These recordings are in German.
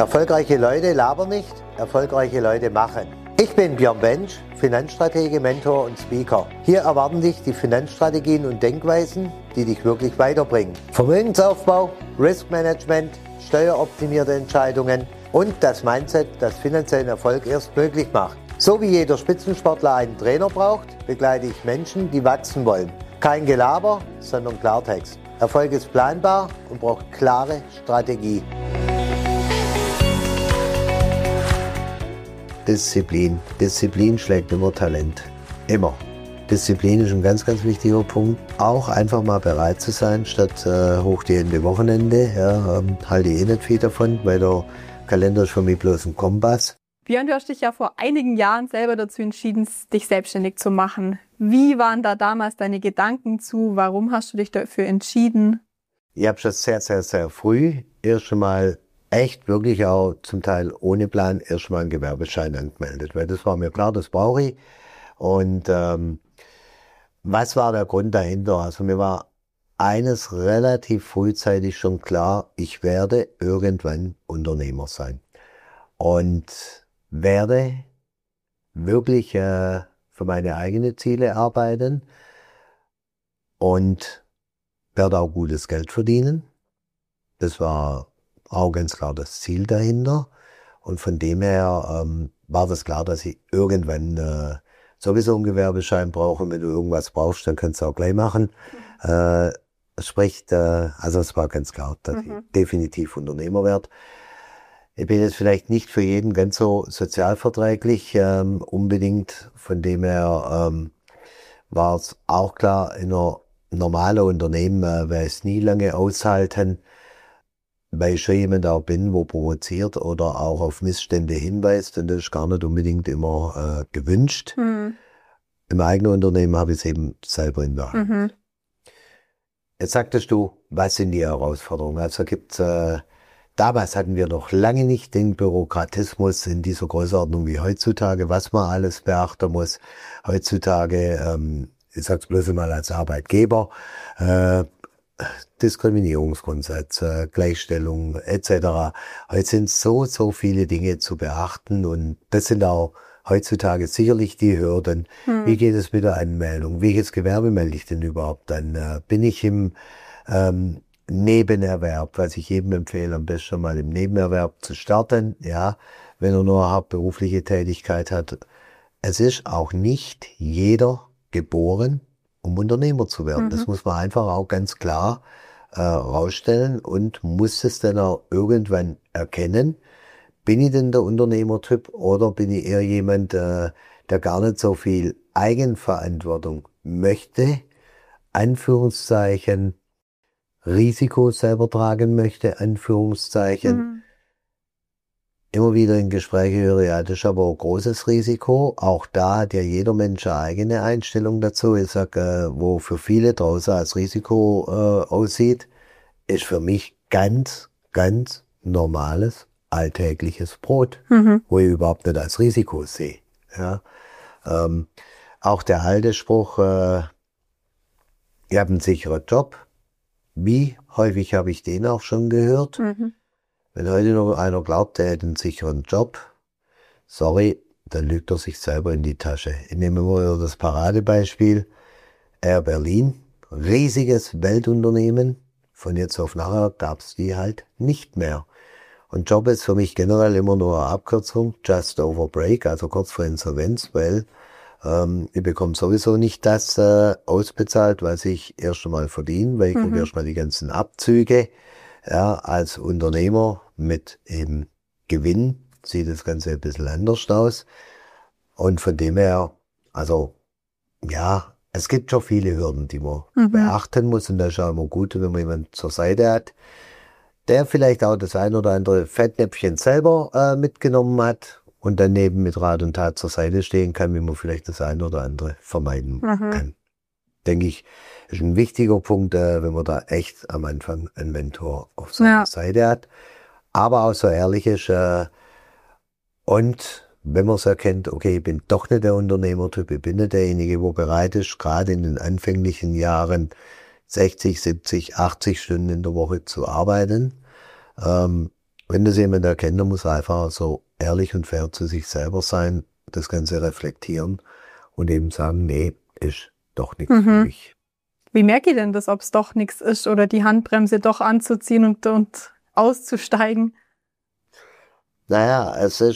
Erfolgreiche Leute labern nicht, erfolgreiche Leute machen. Ich bin Björn Bench, Finanzstratege, Mentor und Speaker. Hier erwarten dich die Finanzstrategien und Denkweisen, die dich wirklich weiterbringen. Vermögensaufbau, Riskmanagement, steueroptimierte Entscheidungen und das Mindset, das finanziellen Erfolg erst möglich macht. So wie jeder Spitzensportler einen Trainer braucht, begleite ich Menschen, die wachsen wollen. Kein Gelaber, sondern Klartext. Erfolg ist planbar und braucht klare Strategie. Disziplin. Disziplin schlägt immer Talent. Immer. Disziplin ist ein ganz, ganz wichtiger Punkt. Auch einfach mal bereit zu sein, statt hoch die Hände Wochenende. Ja, halte ich nicht viel davon, weil der Kalender ist für mich bloß ein Kompass. Björn, du hast dich ja vor einigen Jahren selber dazu entschieden, dich selbstständig zu machen. Wie waren da damals deine Gedanken zu? Warum hast du dich dafür entschieden? Ich habe schon sehr, sehr, sehr früh erst einmal echt wirklich auch zum Teil ohne Plan erstmal einen Gewerbeschein angemeldet, weil das war mir klar, das brauche ich. Und was war der Grund dahinter? Also mir war eines relativ frühzeitig schon klar, ich werde irgendwann Unternehmer sein und werde wirklich für meine eigenen Ziele arbeiten und werde auch gutes Geld verdienen. Das war auch ganz klar das Ziel dahinter. Und von dem her war das klar, dass ich irgendwann sowieso einen Gewerbeschein brauche. Und wenn du irgendwas brauchst, dann kannst du auch gleich machen. Also es war ganz klar, dass ich definitiv Unternehmer werde. Ich bin jetzt vielleicht nicht für jeden ganz so sozialverträglich unbedingt. Von dem her war es auch klar, in einer normalen Unternehmen werde ich es nie lange aushalten, weil ich schon jemand auch bin, wo provoziert oder auch auf Missstände hinweist, und das ist gar nicht unbedingt immer gewünscht. Im eigenen Unternehmen habe ich es eben selber in der Hand. Jetzt sagtest du, was sind die Herausforderungen? Also damals hatten wir noch lange nicht den Bürokratismus in dieser Größenordnung wie heutzutage, was man alles beachten muss. Heutzutage, ich sag's bloß mal als Arbeitgeber, Diskriminierungsgrundsatz, Gleichstellung etc. Heute sind so viele Dinge zu beachten, und das sind auch heutzutage sicherlich die Hürden. Wie geht es mit der Anmeldung? Welches Gewerbe melde ich denn überhaupt an? Bin ich im Nebenerwerb, was ich jedem empfehle, am besten mal im Nebenerwerb zu starten, ja, wenn er nur eine hauptberufliche Tätigkeit hat. Es ist auch nicht jeder geboren, um Unternehmer zu werden. Das muss man einfach auch ganz klar rausstellen und muss es dann auch irgendwann erkennen. Bin ich denn der Unternehmertyp oder bin ich eher jemand, der gar nicht so viel Eigenverantwortung möchte, Anführungszeichen, Risiko selber tragen möchte, Anführungszeichen. Immer wieder in Gespräche höre, ja, das ist aber ein großes Risiko. Auch da hat ja jeder Mensch eine eigene Einstellung dazu. Ich sage, wo für viele draußen als Risiko aussieht, ist für mich ganz, ganz normales, alltägliches Brot, wo ich überhaupt nicht als Risiko sehe. Ja. Auch der alte Spruch, ich habe einen sicheren Job. Wie häufig habe ich den auch schon gehört? Wenn heute noch einer glaubt, er hätte einen sicheren Job, sorry, dann lügt er sich selber in die Tasche. Ich nehme mal das Paradebeispiel. Air Berlin, riesiges Weltunternehmen. Von jetzt auf nachher gab es die halt nicht mehr. Und Job ist für mich generell immer nur eine Abkürzung, just over break, also kurz vor Insolvenz, weil ich bekomme sowieso nicht das ausbezahlt, was ich erst einmal verdiene, weil ich kriege erst mal die ganzen Abzüge. Ja, als Unternehmer mit eben Gewinn sieht das Ganze ein bisschen anders aus. Und von dem her, also ja, es gibt schon viele Hürden, die man beachten muss. Und das ist auch immer gut, wenn man jemanden zur Seite hat, der vielleicht auch das ein oder andere Fettnäpfchen selber mitgenommen hat und daneben mit Rat und Tat zur Seite stehen kann, wie man vielleicht das ein oder andere vermeiden kann. Denke ich, ist ein wichtiger Punkt, wenn man da echt am Anfang einen Mentor auf seiner Seite hat. Aber auch so ehrlich ist, und wenn man es erkennt, okay, ich bin doch nicht der Unternehmertyp, ich bin nicht derjenige, der bereit ist, gerade in den anfänglichen Jahren 60, 70, 80 Stunden in der Woche zu arbeiten, Wenn das jemand erkennt, dann muss er einfach so ehrlich und fair zu sich selber sein, das Ganze reflektieren und eben sagen, nee, ist doch nichts für mich. Wie merke ich denn das, ob es doch nichts ist oder die Handbremse doch anzuziehen und auszusteigen? Naja,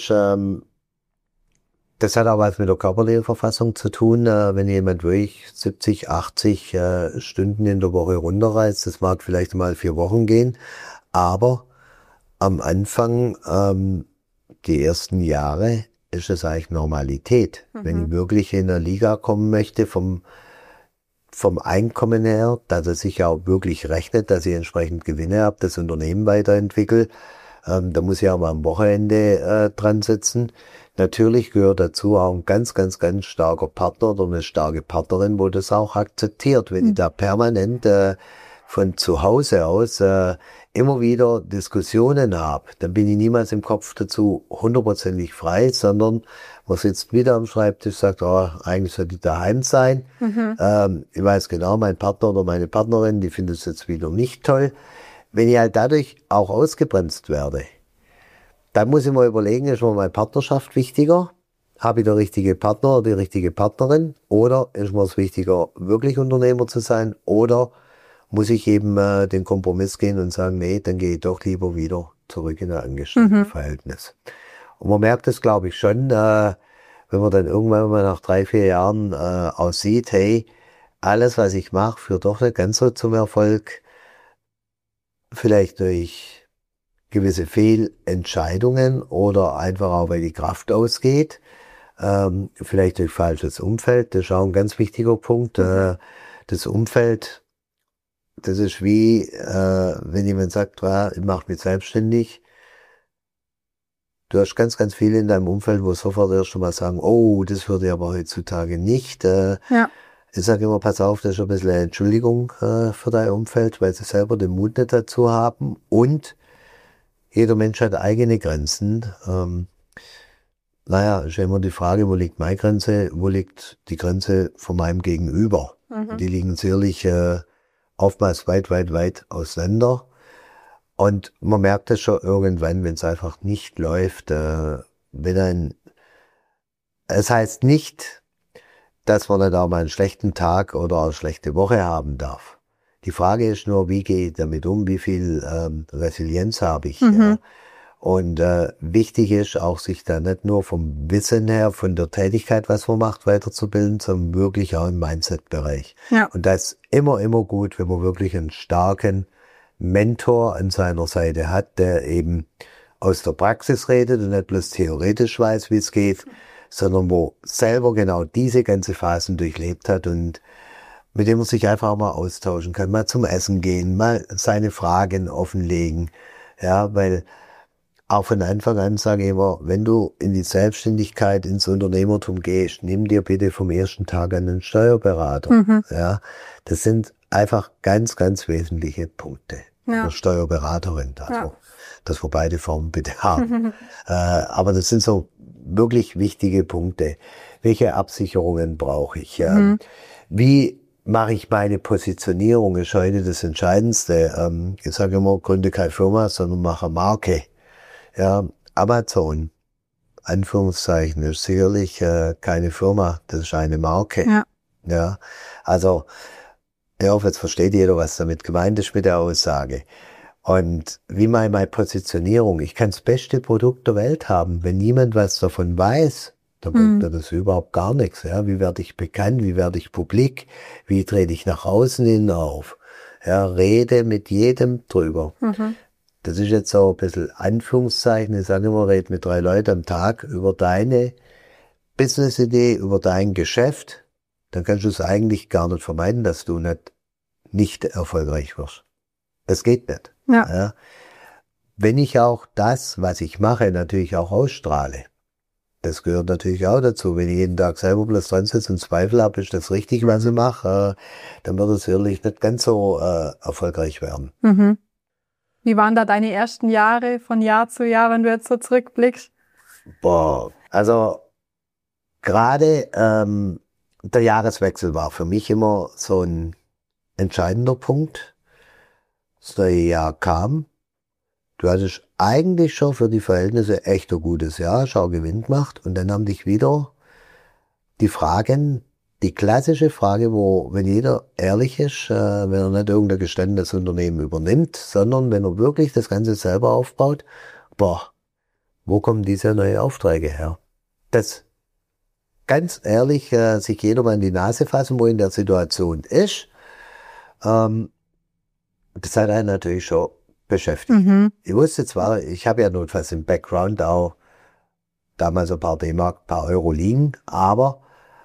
das hat auch was mit der körperlichen Verfassung zu tun. Wenn jemand wirklich 70, 80 Stunden in der Woche runterreißt, das mag vielleicht mal 4 Wochen gehen, aber am Anfang, die ersten Jahre, ist es eigentlich Normalität. Wenn ich wirklich in eine Liga kommen möchte, vom Einkommen her, dass es sich auch wirklich rechnet, dass ich entsprechend Gewinne habe, das Unternehmen weiterentwickle, da muss ich auch mal am Wochenende dran sitzen. Natürlich gehört dazu auch ein ganz, ganz, ganz starker Partner oder eine starke Partnerin, wo das auch akzeptiert. Wenn ich da permanent von zu Hause aus immer wieder Diskussionen habe, dann bin ich niemals im Kopf dazu 100%ig frei, sondern man sitzt wieder am Schreibtisch, sagt, oh, eigentlich sollte ich daheim sein. Ich weiß genau, mein Partner oder meine Partnerin, die findet es jetzt wieder nicht toll. Wenn ich halt dadurch auch ausgebremst werde, dann muss ich mal überlegen, ist mir meine Partnerschaft wichtiger? Habe ich der richtige Partner oder die richtige Partnerin? Oder ist mir es wichtiger, wirklich Unternehmer zu sein? Oder muss ich eben den Kompromiss gehen und sagen, nee, dann gehe ich doch lieber wieder zurück in ein Angestelltenverhältnis. Und man merkt es, glaube ich, schon, wenn man dann irgendwann mal nach 3, 4 Jahren aussieht, hey, alles, was ich mache, führt doch nicht ganz so zum Erfolg. Vielleicht durch gewisse Fehlentscheidungen oder einfach auch, weil die Kraft ausgeht. Vielleicht durch falsches Umfeld, das ist auch ein ganz wichtiger Punkt. Das Umfeld, das ist wie, wenn jemand sagt, ich mache mich selbstständig. Du hast ganz, ganz viele in deinem Umfeld, wo sofort erst schon mal sagen, oh, das würde ich aber heutzutage nicht. Ich sage immer, pass auf, das ist ein bisschen eine Entschuldigung für dein Umfeld, weil sie selber den Mut nicht dazu haben. Und jeder Mensch hat eigene Grenzen. Ist ja immer die Frage, wo liegt meine Grenze, wo liegt die Grenze von meinem Gegenüber? Die liegen sicherlich oftmals weit, weit, weit auseinander. Und man merkt es schon irgendwann, wenn es einfach nicht läuft. Es heißt nicht, dass man nicht auch mal einen schlechten Tag oder eine schlechte Woche haben darf. Die Frage ist nur, wie gehe ich damit um, wie viel Resilienz habe ich. Ja? Und wichtig ist auch, sich da nicht nur vom Wissen her, von der Tätigkeit, was man macht, weiterzubilden, sondern wirklich auch im Mindset-Bereich. Ja. Und das ist immer, immer gut, wenn man wirklich einen starken Mentor an seiner Seite hat, der eben aus der Praxis redet und nicht bloß theoretisch weiß, wie es geht, sondern wo selber genau diese ganze Phasen durchlebt hat und mit dem man sich einfach mal austauschen kann, mal zum Essen gehen, mal seine Fragen offenlegen. Ja, weil auch von Anfang an sage ich immer, wenn du in die Selbstständigkeit, ins Unternehmertum gehst, nimm dir bitte vom ersten Tag an einen Steuerberater. Ja, das sind einfach ganz, ganz wesentliche Punkte. Eine Steuerberaterin, dass wir beide Formen bitte haben. Aber das sind so wirklich wichtige Punkte. Welche Absicherungen brauche ich? Wie mache ich meine Positionierung? Ist heute das Entscheidendste. Ich sage immer, gründe keine Firma, sondern mache Marke. Ja, Amazon, Anführungszeichen, ist sicherlich keine Firma, das ist eine Marke. Ja, also ich hoffe, jetzt versteht jeder, was damit gemeint ist mit der Aussage. Und wie meine Positionierung, ich kann das beste Produkt der Welt haben, wenn niemand was davon weiß, dann bringt mir das überhaupt gar nichts. Ja, wie werde ich bekannt, wie werde ich publik, wie trete ich nach außen hin auf? Ja, rede mit jedem drüber. Das ist jetzt so ein bisschen Anführungszeichen. Ich sage immer, red mit 3 Leuten am Tag über deine Business-Idee, über dein Geschäft. Dann kannst du es eigentlich gar nicht vermeiden, dass du nicht erfolgreich wirst. Das geht nicht. Ja. Wenn ich auch das, was ich mache, natürlich auch ausstrahle. Das gehört natürlich auch dazu. Wenn ich jeden Tag selber bloß dran sitze und Zweifel habe, ist das richtig, was ich mache, dann wird es sicherlich nicht ganz so erfolgreich werden. Wie waren da deine ersten Jahre von Jahr zu Jahr, wenn du jetzt so zurückblickst? Also gerade der Jahreswechsel war für mich immer so ein entscheidender Punkt. Das neue Jahr kam. du hattest eigentlich schon für die Verhältnisse echt ein gutes Jahr, schau Gewinn gemacht und dann haben dich wieder die Fragen, die klassische Frage, wo, wenn jeder ehrlich ist, wenn er nicht irgendein gestandenes Unternehmen übernimmt, sondern wenn er wirklich das Ganze selber aufbaut, boah, wo kommen diese neuen Aufträge her? Das ganz ehrlich, sich jeder mal in die Nase fassen, wo in der Situation ist, das hat einen natürlich schon beschäftigt. Ich wusste zwar, ich habe ja notfalls im Background auch damals ein paar D-Mark, ein paar Euro liegen, aber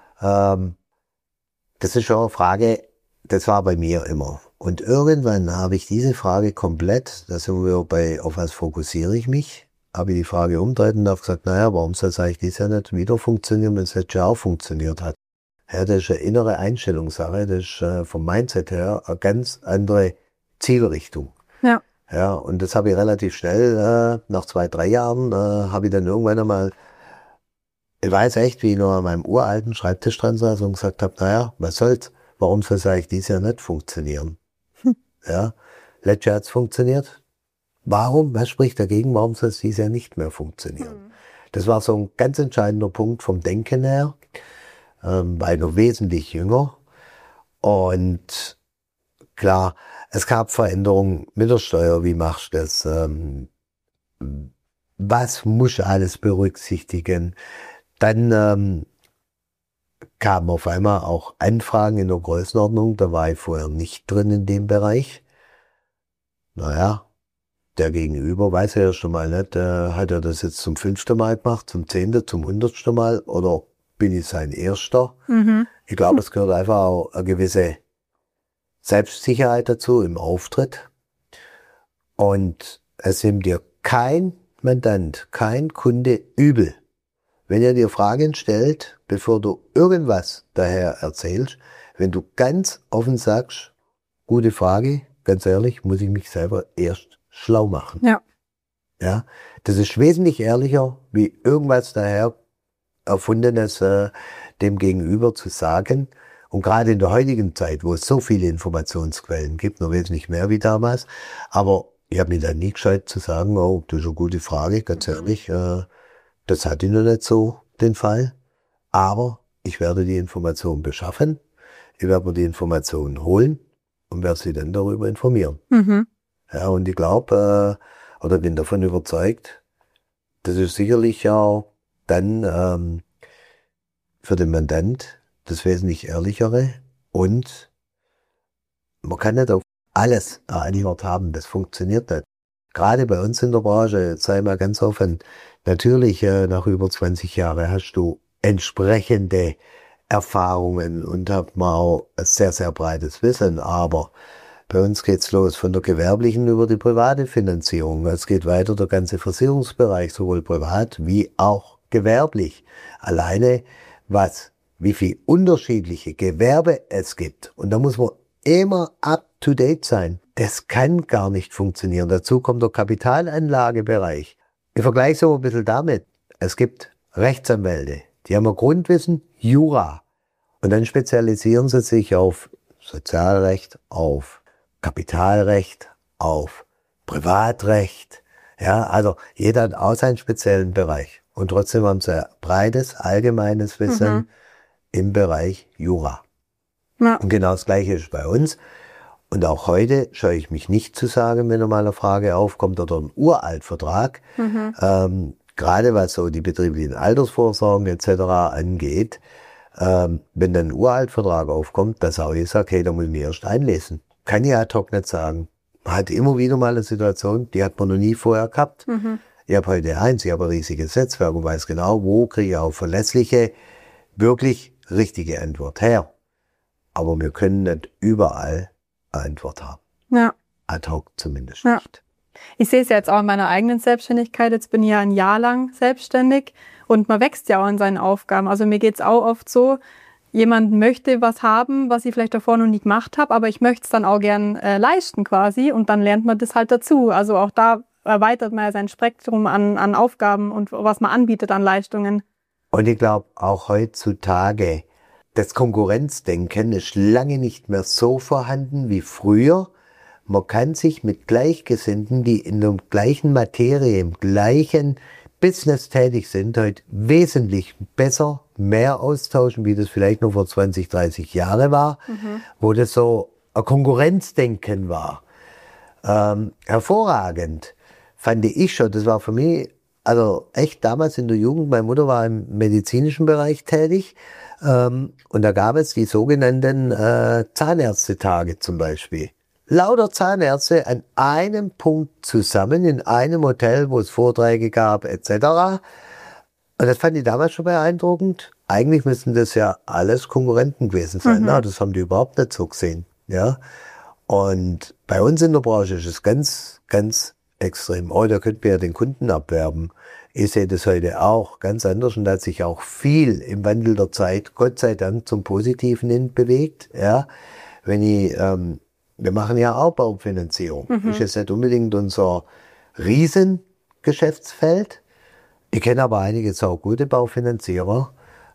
das ist schon eine Frage, das war bei mir immer. Und irgendwann habe ich diese Frage komplett, da sind wir auf was fokussiere ich mich, habe ich die Frage umgedreht und habe gesagt, naja, warum soll es eigentlich dieses Jahr nicht wieder funktionieren, wenn es jetzt schon auch funktioniert hat? Ja, das ist eine innere Einstellungssache, das ist vom Mindset her eine ganz andere Zielrichtung. Ja. Ja, und das habe ich relativ schnell, nach 2-3 Jahren, habe ich dann irgendwann einmal, ich weiß echt, wie ich noch an meinem uralten Schreibtisch dran saß und gesagt habe, naja, was soll's, warum soll es eigentlich dieses Jahr nicht funktionieren? Ja, letztes Jahr hat es funktioniert. Warum, was spricht dagegen, warum soll es dieses Jahr nicht mehr funktionieren? Das war so ein ganz entscheidender Punkt vom Denken her, war ich noch wesentlich jünger und klar, es gab Veränderungen mit der Steuer, wie machst du das, was muss ich alles berücksichtigen? Dann kamen auf einmal auch Anfragen in der Größenordnung, da war ich vorher nicht drin in dem Bereich. Naja, der Gegenüber weiß ja schon mal nicht, hat er das jetzt zum 5. Mal gemacht, zum 10., zum 100. Mal oder bin ich sein Erster? Ich glaube, es gehört einfach auch eine gewisse Selbstsicherheit dazu im Auftritt. Und es nimmt dir kein Mandant, kein Kunde übel, wenn er dir Fragen stellt, bevor du irgendwas daher erzählst, wenn du ganz offen sagst, gute Frage, ganz ehrlich, muss ich mich selber erst schlau machen. Ja. Ja, das ist wesentlich ehrlicher, wie irgendwas daher Erfundenes dem Gegenüber zu sagen. Und gerade in der heutigen Zeit, wo es so viele Informationsquellen gibt, noch wesentlich mehr wie damals, aber ich habe mir dann nie gescheit zu sagen, oh, das ist eine gute Frage, ganz ehrlich, das hatte ich noch nicht so den Fall, aber ich werde die Information beschaffen, ich werde mir die Informationen holen und werde sie dann darüber informieren. Ja, und ich glaube, oder bin davon überzeugt, das ist sicherlich auch dann für den Mandant das wesentlich ehrlichere und man kann nicht auf alles eine Antwort haben, das funktioniert nicht. Gerade bei uns in der Branche, jetzt sei mal ganz offen, natürlich nach über 20 Jahren hast du entsprechende Erfahrungen und hat man auch ein sehr, sehr breites Wissen, aber bei uns geht's los von der gewerblichen über die private Finanzierung. Es geht weiter der ganze Versicherungsbereich, sowohl privat wie auch gewerblich. Alleine wie viel unterschiedliche Gewerbe es gibt. Und da muss man immer up to date sein. Das kann gar nicht funktionieren. Dazu kommt der Kapitalanlagebereich. Ich vergleiche es aber ein bisschen damit. Es gibt Rechtsanwälte, die haben ein Grundwissen, Jura. Und dann spezialisieren sie sich auf Sozialrecht, auf Kapitalrecht, auf Privatrecht. Ja, also jeder hat auch seinen speziellen Bereich. Und trotzdem haben sie ein breites, allgemeines Wissen im Bereich Jura. Ja. Und genau das Gleiche ist bei uns. Und auch heute scheue ich mich nicht zu sagen, wenn mal eine Frage aufkommt oder ein Uraltvertrag, gerade was so die betrieblichen Altersvorsorgen etc. angeht, wenn dann ein Uraltvertrag aufkommt, da sage ich, hey, da muss ich mich erst einlesen. Kann ich ad hoc nicht sagen. Man hat immer wieder mal eine Situation, die hat man noch nie vorher gehabt. Ich habe heute eins, ich habe ein riesiges Netzwerk und weiß genau, wo kriege ich auch verlässliche, wirklich richtige Antwort her. Aber wir können nicht überall eine Antwort haben. Ja. Ad hoc zumindest ja. nicht. Ich sehe es ja jetzt auch in meiner eigenen Selbstständigkeit. Jetzt bin ich ja ein Jahr lang selbstständig und man wächst ja auch in seinen Aufgaben. Also mir geht's auch oft so, jemand möchte was haben, was ich vielleicht davor noch nie gemacht habe, aber ich möchte es dann auch gern leisten quasi und dann lernt man das halt dazu. Also auch da erweitert man ja sein Spektrum an Aufgaben und was man anbietet an Leistungen. Und ich glaube, auch heutzutage, das Konkurrenzdenken ist lange nicht mehr so vorhanden wie früher. man kann sich mit Gleichgesinnten, die in der gleichen Materie, im gleichen Business tätig sind, heute wesentlich besser, mehr austauschen, wie das vielleicht noch vor 20, 30 Jahren war, wo das so ein Konkurrenzdenken war. Hervorragend fand ich schon, das war für mich, also echt damals in der Jugend, meine Mutter war im medizinischen Bereich tätig, und da gab es die sogenannten Zahnärztetage zum Beispiel. Lauter Zahnärzte an einem Punkt zusammen, in einem Hotel, wo es Vorträge gab, etc. Und das fand ich damals schon beeindruckend. Eigentlich müssen das ja alles Konkurrenten gewesen sein. Na, das haben die überhaupt nicht so gesehen. Ja. Und bei uns in der Branche ist es ganz, ganz extrem. Oh, da könnten wir ja den Kunden abwerben. Ich sehe das heute auch ganz anders und da hat sich auch viel im Wandel der Zeit, Gott sei Dank, zum Positiven hin bewegt. Ja. Wenn ich, wir machen ja auch Baufinanzierung. Ist jetzt nicht unbedingt unser Riesengeschäftsfeld. Ich kenne aber einige auch gute Baufinanzierer,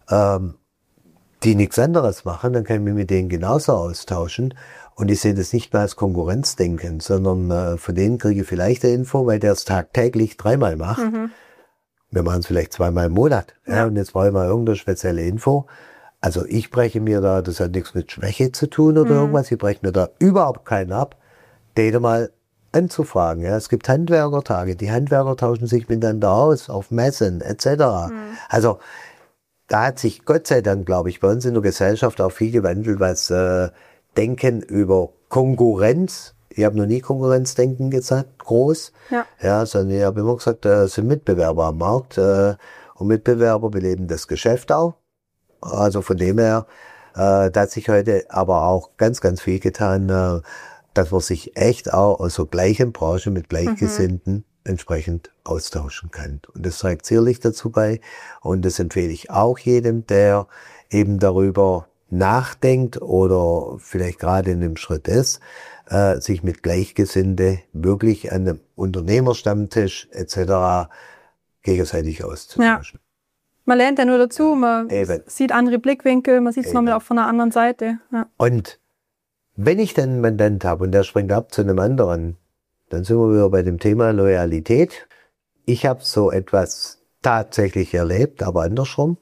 die nichts anderes machen. Dann kann ich mich mit denen genauso austauschen. Und ich sehe das nicht mehr als Konkurrenzdenken, sondern von denen kriege ich vielleicht eine Info, weil der es tagtäglich 3-mal macht. Wir machen es vielleicht 2-mal im Monat. Ja, und jetzt brauche ich mal irgendeine spezielle Info. Also ich breche mir da, das hat nichts mit Schwäche zu tun oder irgendwas, ich breche mir da überhaupt keinen ab, den mal anzufragen. Ja. Es gibt Handwerkertage, die Handwerker tauschen sich miteinander aus, auf Messen etc. Also da hat sich Gott sei Dank, glaube ich, bei uns in der Gesellschaft auch viel gewandelt, was Denken über Konkurrenz, ich habe noch nie Konkurrenzdenken gesagt, groß, ja, sondern ich habe immer gesagt, es sind Mitbewerber am Markt und Mitbewerber beleben das Geschäft auch. Also von dem her, da hat sich heute aber auch ganz, ganz viel getan, dass man sich echt auch aus der gleichen Branche mit Gleichgesinnten entsprechend austauschen kann. Und das trägt sicherlich dazu bei. Und das empfehle ich auch jedem, der eben darüber nachdenkt oder vielleicht gerade in dem Schritt ist, sich mit Gleichgesinnte wirklich an einem Unternehmerstammtisch etc. gegenseitig auszutauschen. Ja. Man lernt ja nur dazu, man sieht andere Blickwinkel, man sieht es nochmal auch von einer anderen Seite. Ja. Und wenn ich dann einen Mandant habe und der springt ab zu einem anderen, dann sind wir wieder bei dem Thema Loyalität. Ich habe so etwas tatsächlich erlebt, aber andersrum.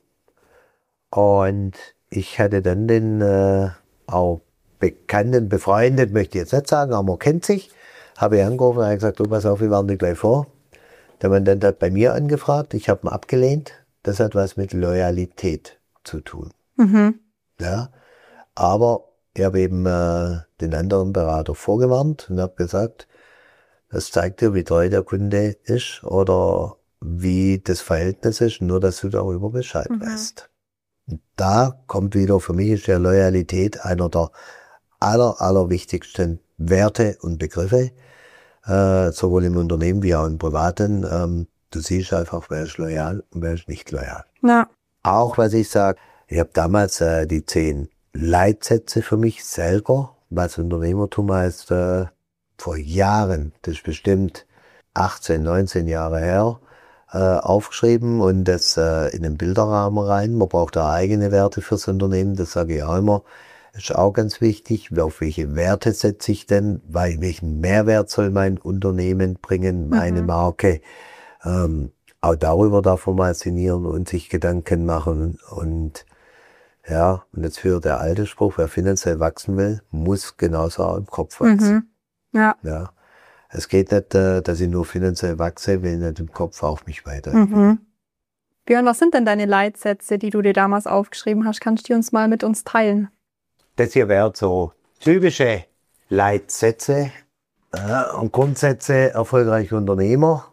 Und ich hatte dann den auch Bekannten, befreundet, möchte ich jetzt nicht sagen, aber man kennt sich, habe ich angerufen und habe gesagt, du pass auf, wir waren dir gleich vor. Der Mandant hat bei mir angefragt, ich habe ihn abgelehnt. Das hat was mit Loyalität zu tun. Ja, aber ich habe eben den anderen Berater vorgewarnt und habe gesagt, das zeigt dir, wie treu der Kunde ist oder wie das Verhältnis ist, nur dass du darüber Bescheid weißt. Und da kommt wieder, für mich ist ja Loyalität einer der allerwichtigsten Werte und Begriffe, sowohl im Unternehmen wie auch im Privaten. Du siehst einfach, wer ist loyal und wer ist nicht loyal. Ja. Auch was ich sage, ich habe damals die 10 Leitsätze für mich selber, was Unternehmertum heißt, vor Jahren, das ist bestimmt 18, 19 Jahre her, aufgeschrieben und das in den Bilderrahmen rein. Man braucht da eigene Werte fürs Unternehmen, das sage ich auch immer. Ist auch ganz wichtig, auf welche Werte setze ich denn, weil welchen Mehrwert soll mein Unternehmen bringen, meine Marke. Auch darüber darf man mal sinnieren und sich Gedanken machen. Und ja, und jetzt für der alte Spruch, wer finanziell wachsen will, muss genauso auch im Kopf wachsen. Ja. Es geht nicht, dass ich nur finanziell wachse, will nicht im Kopf auch mich weiterentwickeln. Björn, was sind denn deine Leitsätze, die du dir damals aufgeschrieben hast? Kannst du die uns mal mit uns teilen? Das hier wären so typische Leitsätze und Grundsätze erfolgreicher Unternehmer.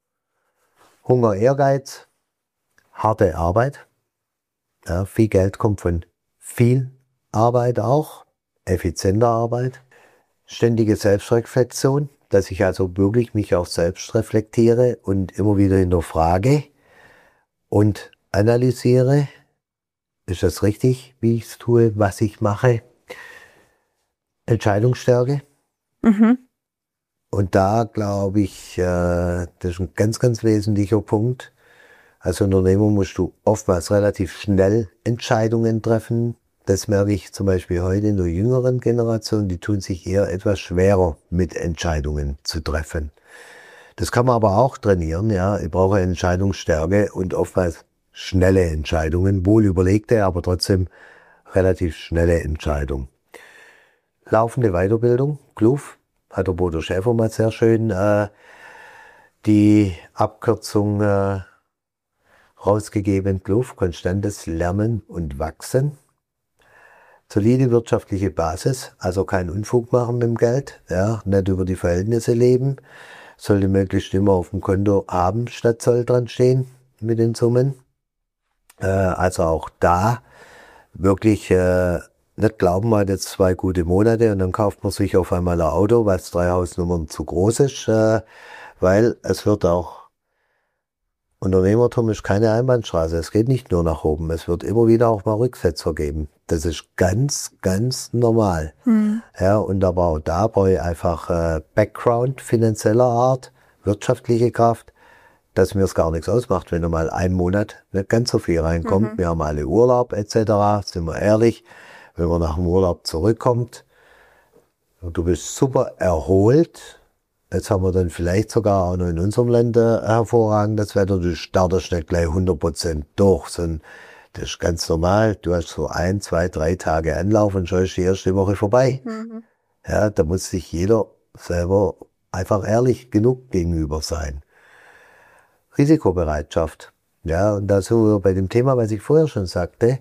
Hunger, Ehrgeiz, harte Arbeit. Ja, viel Geld kommt von viel Arbeit auch, effizienter Arbeit. Ständige Selbstreflexion, dass ich also wirklich mich auch selbst reflektiere und immer wieder hinterfrage und analysiere. Ist das richtig, wie ich es tue, was ich mache? Entscheidungsstärke. Und da glaube ich, das ist ein ganz, ganz wesentlicher Punkt. Als Unternehmer musst du oftmals relativ schnell Entscheidungen treffen, Das merke ich zum Beispiel heute in der jüngeren Generation, die tun sich eher etwas schwerer mit Entscheidungen zu treffen. Das kann man aber auch trainieren, ja. Ich brauche Entscheidungsstärke und oftmals schnelle Entscheidungen, wohl überlegte, aber trotzdem relativ schnelle Entscheidungen. Laufende Weiterbildung, KLUW, hat der Bodo Schäfer mal sehr schön die Abkürzung rausgegeben, KLUW, konstantes Lernen und Wachsen. Solide wirtschaftliche Basis, also kein Unfug machen mit dem Geld, ja, nicht über die Verhältnisse leben, sollte möglichst immer auf dem Konto haben, statt soll dran stehen mit den Summen. Also auch da wirklich nicht glauben, man hat jetzt 2 gute Monate und dann kauft man sich auf einmal ein Auto, was 3 Hausnummern zu groß ist, weil es wird auch, Unternehmertum ist keine Einbahnstraße, es geht nicht nur nach oben, es wird immer wieder auch mal Rücksetzer geben. Das ist ganz, ganz normal. Ja, und aber auch da brauche ich einfach Background finanzieller Art, wirtschaftliche Kraft, dass mir es gar nichts ausmacht, wenn mal einen Monat nicht ganz so viel reinkommt. Wir haben alle Urlaub etc., sind wir ehrlich. Wenn man nach dem Urlaub zurückkommt und du bist super erholt, jetzt haben wir dann vielleicht sogar auch noch in unserem Land hervorragendes Wetter, du startest nicht gleich 100% durch, sondern das ist ganz normal. Du hast so 1, 2, 3 Tage Anlauf und schon ist die erste Woche vorbei. Ja, da muss sich jeder selber einfach ehrlich genug gegenüber sein. Risikobereitschaft. Ja, und da sind wir bei dem Thema, was ich vorher schon sagte.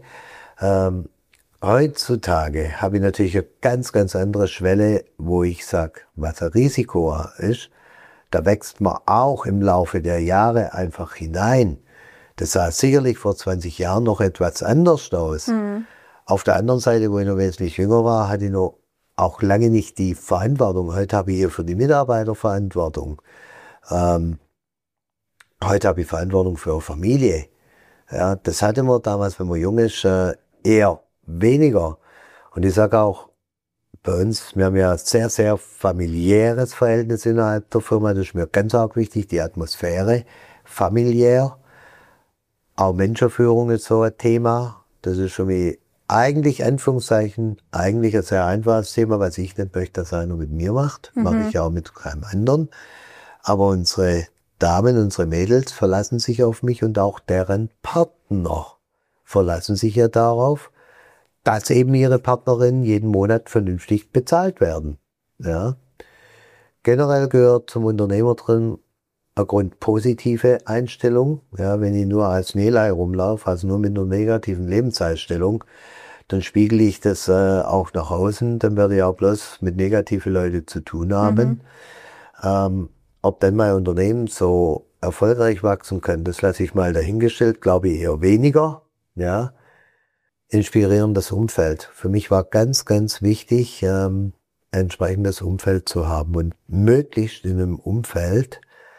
Heutzutage habe ich natürlich eine ganz, ganz andere Schwelle, wo ich sage, was ein Risiko ist. Da wächst man auch im Laufe der Jahre einfach hinein. Das sah sicherlich vor 20 Jahren noch etwas anders aus. Auf der anderen Seite, wo ich noch wesentlich jünger war, hatte ich noch auch lange nicht die Verantwortung. Heute habe ich hier für die Mitarbeiter Verantwortung. Heute habe ich Verantwortung für eine Familie. Ja, das hatte man damals, wenn man jung ist, eher weniger. Und ich sage auch, bei uns, wir haben ja ein sehr, sehr familiäres Verhältnis innerhalb der Firma. Das ist mir ganz arg wichtig, die Atmosphäre, familiär. Auch Menschenführung ist so ein Thema. Das ist für mich eigentlich, Anführungszeichen, eigentlich ein sehr einfaches Thema, was ich nicht möchte, dass einer mit mir macht. Mache ich auch mit keinem anderen. Aber unsere Damen, unsere Mädels verlassen sich auf mich und auch deren Partner verlassen sich ja darauf, dass eben ihre Partnerinnen jeden Monat vernünftig bezahlt werden. Ja. Generell gehört zum Unternehmer drin eine grundpositive Einstellung. Ja, wenn ich nur als Nelei rumlaufe, also nur mit einer negativen Lebenseinstellung, dann spiegele ich das auch nach außen, dann werde ich auch bloß mit negativen Leuten zu tun haben. Ob dann mein Unternehmen so erfolgreich wachsen kann, das lasse ich mal dahingestellt, glaube ich eher weniger. Ja. Inspirierendes Umfeld. Für mich war ganz, ganz wichtig, ein entsprechendes Umfeld zu haben und möglichst in einem Umfeld,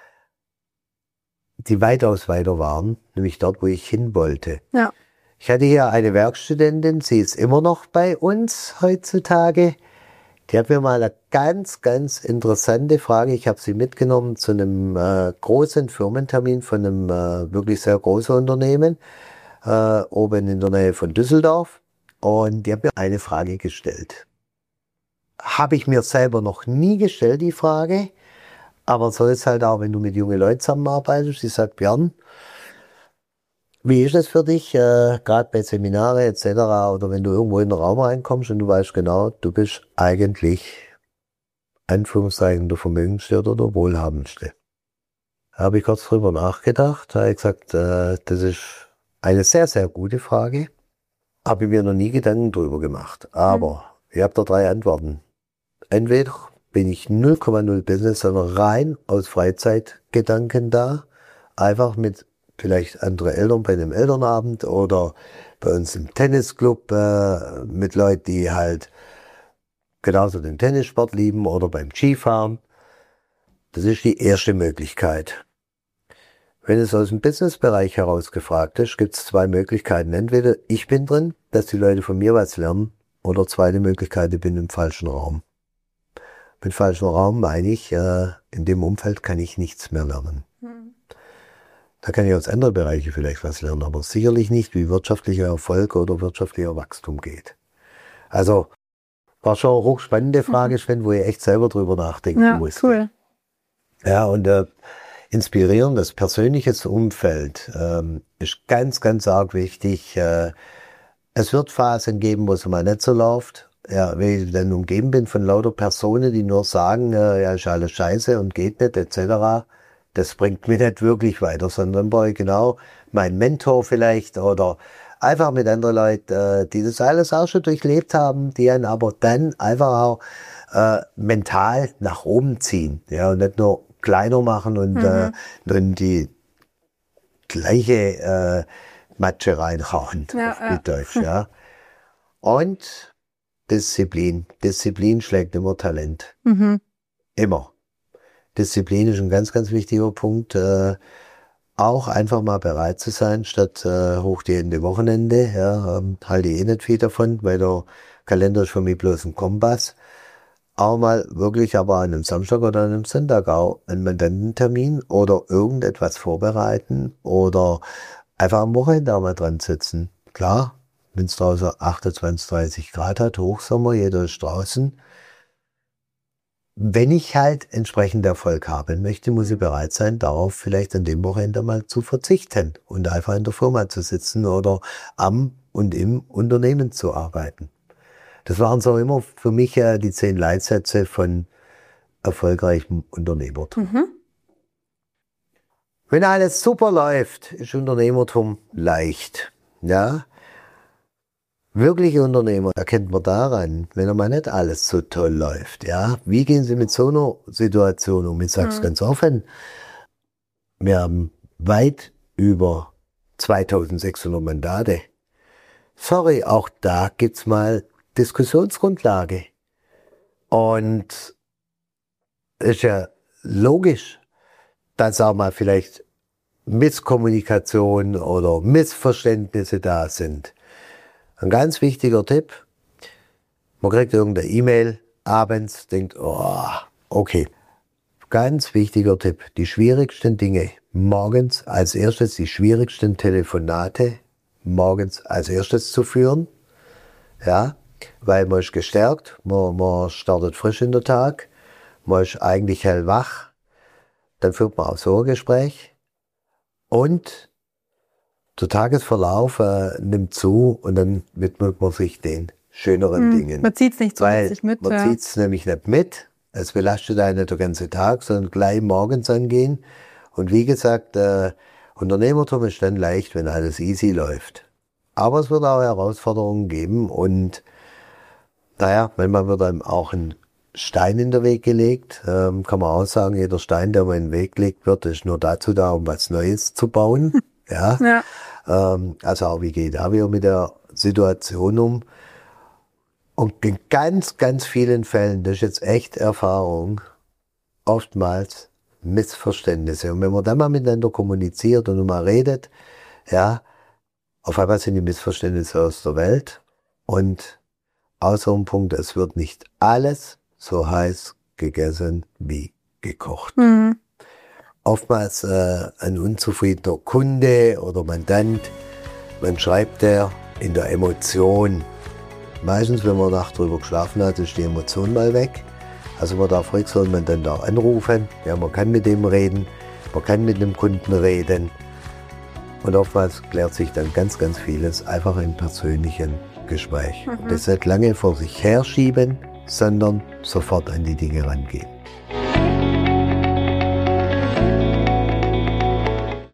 die weitaus weiter waren, nämlich dort, wo ich hin wollte. Ja. Ich hatte hier eine Werkstudentin, sie ist immer noch bei uns heutzutage. Die hat mir mal eine ganz, ganz interessante Frage. Ich habe sie mitgenommen zu einem großen Firmentermin von einem wirklich sehr großen Unternehmen, oben in der Nähe von Düsseldorf. Und die hat mir eine Frage gestellt. Habe ich mir selber noch nie gestellt, die Frage. Aber so ist halt auch, wenn du mit jungen Leuten zusammenarbeitest. Sie sagt, Björn, wie ist es für dich, gerade bei Seminare etc. oder wenn du irgendwo in den Raum reinkommst und du weißt genau, du bist eigentlich, Anführungszeichen, der Vermögendste oder der Wohlhabendste. Da habe ich kurz drüber nachgedacht, habe ich gesagt, das ist eine sehr, sehr gute Frage. Habe ich mir noch nie Gedanken drüber gemacht. Aber ich habe da 3 Antworten. Entweder bin ich 0,0 Business, sondern rein aus Freizeitgedanken da. Einfach mit vielleicht andere Eltern bei einem Elternabend oder bei uns im Tennisclub mit Leuten, die halt genauso den Tennissport lieben oder beim Skifahren. Das ist die erste Möglichkeit. Wenn es aus dem Businessbereich heraus gefragt ist, gibt es 2 Möglichkeiten. Entweder ich bin drin, dass die Leute von mir was lernen, oder zweite Möglichkeit, ich bin im falschen Raum. Mit falschem Raum meine ich, in dem Umfeld kann ich nichts mehr lernen. Da kann ich aus anderen Bereichen vielleicht was lernen, aber sicherlich nicht, wie wirtschaftlicher Erfolg oder wirtschaftlicher Wachstum geht. Also war schon eine hochspannende Frage, Sven, wo ich echt selber drüber nachdenken musste. Cool. Ja, und inspirierendes persönliches Umfeld ist ganz, ganz arg wichtig. Es wird Phasen geben, wo es mal nicht so läuft. Ja, wenn ich dann umgeben bin von lauter Personen, die nur sagen, ja, ist alles scheiße und geht nicht, etc., das bringt mich nicht wirklich weiter, sondern brauche ich genau meinen Mentor vielleicht oder einfach mit anderen Leuten, die das alles auch schon durchlebt haben, die einen aber dann einfach auch mental nach oben ziehen, ja, und nicht nur kleiner machen und dann die gleiche Matsche reinhauen, auf gut Deutsch, ja. Und Disziplin. Disziplin schlägt immer Talent. Immer. Disziplin ist ein ganz, ganz wichtiger Punkt. Auch einfach mal bereit zu sein, statt hochstehende Wochenende. Ja, halte ich eh nicht viel davon, weil der Kalender ist für mich bloß ein Kompass. Auch mal wirklich aber an einem Samstag oder an einem Sonntag auch einen Mandantentermin oder irgendetwas vorbereiten oder einfach am Wochenende auch mal dran sitzen. Klar, wenn es draußen 28, 30 Grad hat, Hochsommer, jeder ist draußen. Wenn ich halt entsprechend Erfolg haben möchte, muss ich bereit sein, darauf vielleicht an dem Wochenende mal zu verzichten und einfach in der Firma zu sitzen oder am und im Unternehmen zu arbeiten. Das waren so immer für mich die 10 Leitsätze von erfolgreichem Unternehmertum. Wenn alles super läuft, ist Unternehmertum leicht. Ja? Wirkliche Unternehmer erkennt man daran, wenn einmal nicht alles so toll läuft. Ja? Wie gehen Sie mit so einer Situation um? Ich sage es ganz offen. Wir haben weit über 2600 Mandate. Sorry, auch da gibt's mal Diskussionsgrundlage. Und es ist ja logisch, dass auch mal vielleicht Misskommunikation oder Missverständnisse da sind. Ein ganz wichtiger Tipp, man kriegt irgendeine E-Mail abends, denkt, oh, okay. Ganz wichtiger Tipp, die schwierigsten Dinge morgens als erstes, die schwierigsten Telefonate morgens als erstes zu führen. Ja, weil man ist gestärkt, man startet frisch in den Tag, man ist eigentlich hellwach, dann führt man auch so ein Gespräch und der Tagesverlauf nimmt zu und dann widmet man sich den schöneren Dingen. Man zieht es nicht so richtig mit. Man zieht es nämlich nicht mit, es belastet einen nicht den ganzen Tag, sondern gleich morgens angehen. Und wie gesagt, Unternehmertum ist dann leicht, wenn alles easy läuft. Aber es wird auch Herausforderungen geben und naja, manchmal wird einem auch ein Stein in den Weg gelegt. Kann man auch sagen, jeder Stein, der mir in den Weg gelegt wird, ist nur dazu da, um was Neues zu bauen. Ja. Also auch wie geht da wieder mit der Situation um. Und in ganz, ganz vielen Fällen, das ist jetzt echt Erfahrung, oftmals Missverständnisse. Und wenn man dann mal miteinander kommuniziert und mal redet, ja, auf einmal sind die Missverständnisse aus der Welt. Und außer einem Punkt, es wird nicht alles so heiß gegessen wie gekocht. Oftmals ein unzufriedener Kunde oder Mandant, man schreibt der in der Emotion. Meistens, wenn man Nacht drüber geschlafen hat, ist die Emotion mal weg. Also man darf ruhig so einen Mandant auch anrufen. Ja, man kann mit dem reden, man kann mit dem Kunden reden. Und oftmals klärt sich dann ganz, ganz vieles einfach im persönlichen Gespräch. Und das nicht lange vor sich herschieben, sondern sofort an die Dinge rangehen.